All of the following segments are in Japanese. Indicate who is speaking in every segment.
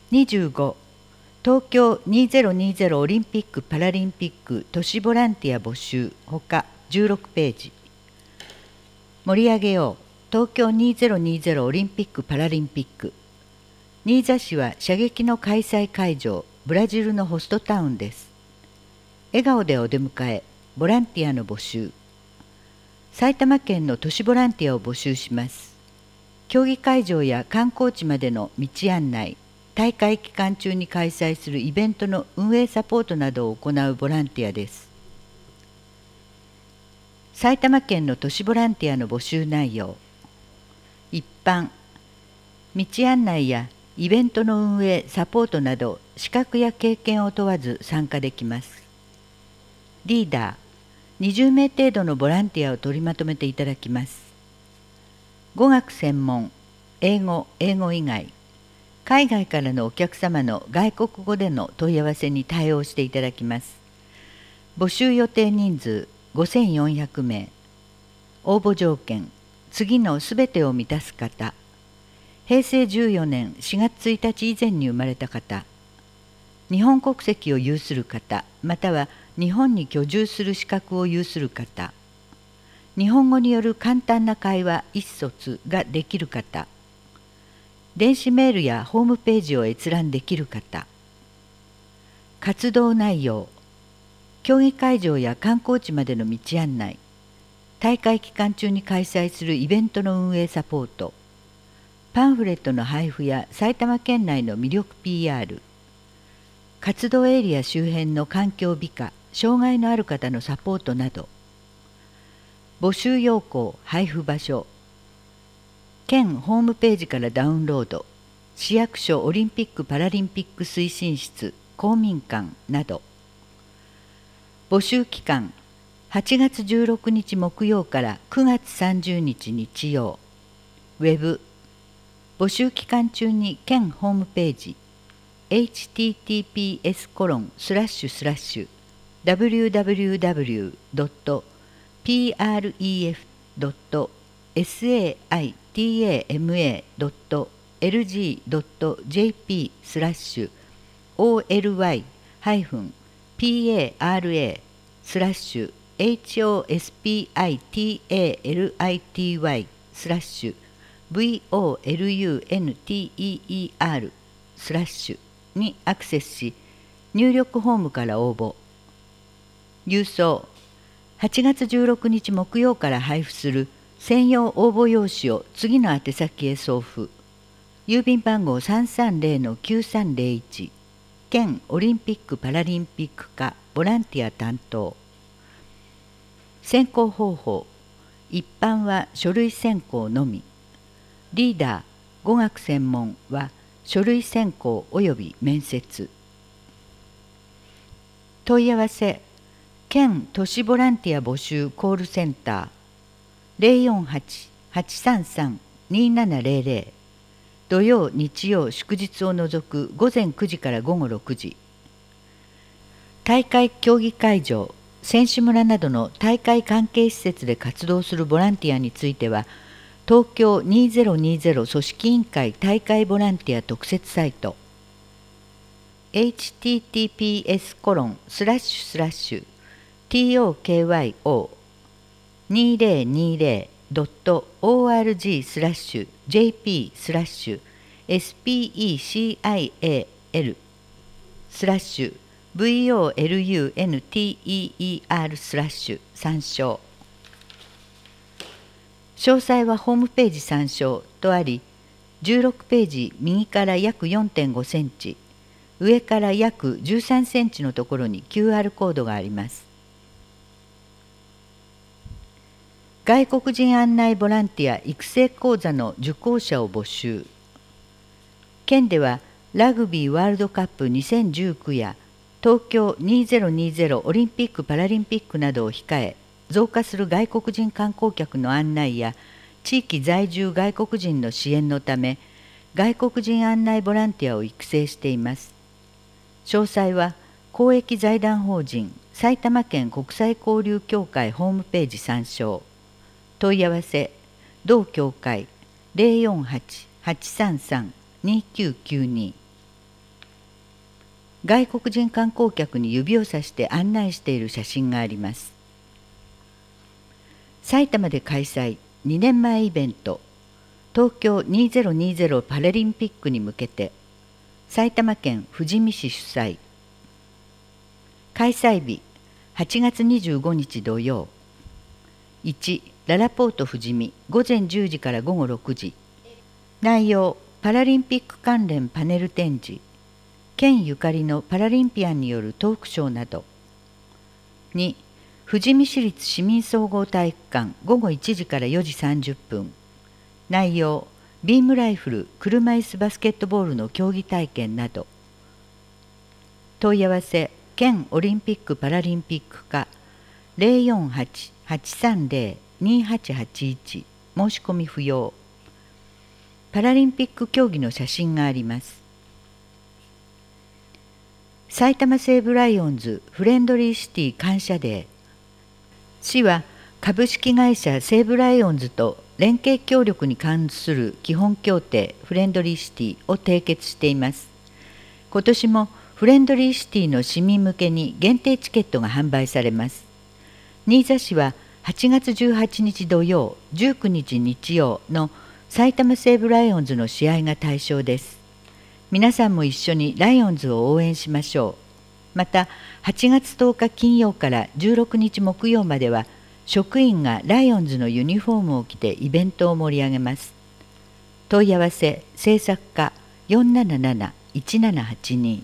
Speaker 1: 25、東京2020オリンピック・パラリンピック都市ボランティア募集ほか16ページ。盛り上げよう東京2020オリンピック・パラリンピック。新座市は射撃の開催会場、ブラジルのホストタウンです。笑顔でお出迎え、ボランティアの募集。埼玉県の都市ボランティアを募集します。競技会場や観光地までの道案内、大会期間中に開催するイベントの運営サポートなどを行うボランティアです。埼玉県の都市ボランティアの募集内容。一般、道案内やイベントの運営、サポートなど資格や経験を問わず参加できます。リーダー、20名程度のボランティアを取りまとめていただきます。語学専門、英語以外、海外からのお客様の外国語での問い合わせに対応していただきます。募集予定人数5400名。応募条件、次のすべてを満たす方。平成14年4月1日以前に生まれた方。日本国籍を有する方、または日本に居住する資格を有する方。日本語による簡単な会話、意思疎通ができる方。電子メールやホームページを閲覧できる方。活動内容。競技会場や観光地までの道案内。大会期間中に開催するイベントの運営サポート。パンフレットの配布や埼玉県内の魅力 PR。活動エリア周辺の環境美化、障害のある方のサポートなど。募集要項、配布場所。県ホームページからダウンロード。市役所オリンピック・パラリンピック推進室、公民館など。募集期間、8月16日木曜から9月30日日曜。ウェブ。募集期間中に県ホームページ。www.para.para/hospitalier/volunteer/にアクセスし、入力フォームから応募。郵送。8月16日木曜から配布する専用応募用紙を次の宛先へ送付。郵便番号 330-9301 県オリンピック・パラリンピック課ボランティア担当。選考方法。一般は書類選考のみ。リーダー、語学専門は書類選考及び面接。問い合わせ。県都市ボランティア募集コールセンター 048-833-2700。土曜日曜祝日を除く午前9時から午後6時。大会競技会場、選手村などの大会関係施設で活動するボランティアについては、東京2020組織委員会大会ボランティア特設サイト https://tokyo2020.org/jp/special/volunteer/ 参照。詳細はホームページ参照とあり、16ページ右から約 4.5 センチ、上から約13センチのところに QR コードがあります。外国人案内ボランティア育成講座の受講者を募集。県ではラグビーワールドカップ2019や東京2020オリンピック・パラリンピックなどを控え、増加する外国人観光客の案内や地域在住外国人の支援のため、外国人案内ボランティアを育成しています。詳細は公益財団法人埼玉県国際交流協会ホームページ参照。問い合わせ、同協会 048-833-2992 外国人観光客に指をさして案内している写真があります。埼玉で開催2年前イベント東京2020パラリンピックに向けて埼玉県富士見市主催。開催日8月25日土曜。1、ララポート富士見午前10時から午後6時。内容パラリンピック関連パネル展示、県ゆかりのパラリンピアンによるトークショーなど。2、富士見市立市民総合体育館午後1時から4時30分。内容ビームライフル車椅子バスケットボールの競技体験など。問い合わせ県オリンピック・パラリンピック課 048-830-2881 申し込み不要。パラリンピック競技の写真があります。埼玉西武ライオンズフレンドリーシティ感謝デー。市は株式会社西武ライオンズと連携協力に関する基本協定フレンドリーシティを締結しています。今年もフレンドリーシティの市民向けに限定チケットが販売されます。新座市は8月18日土曜、19日日曜の埼玉西武ライオンズの試合が対象です。皆さんも一緒にライオンズを応援しましょう。また、8月10日金曜から16日木曜までは、職員がライオンズのユニフォームを着てイベントを盛り上げます。問い合わせ、制作課 477-1782。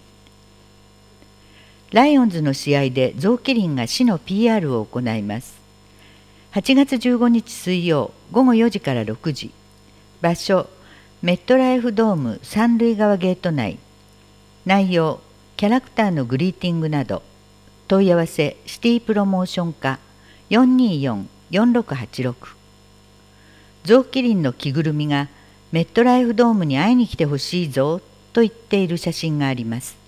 Speaker 1: ライオンズの試合でゾウキリンが市の PR を行います。8月15日水曜午後4時から6時。場所、メットライフドーム三塁側ゲート内。内容、キャラクターのグリーティングなど。問い合わせ、シティプロモーション課 424-4686。ゾウキリンの着ぐるみがメットライフドームに会いに来てほしいぞと言っている写真があります。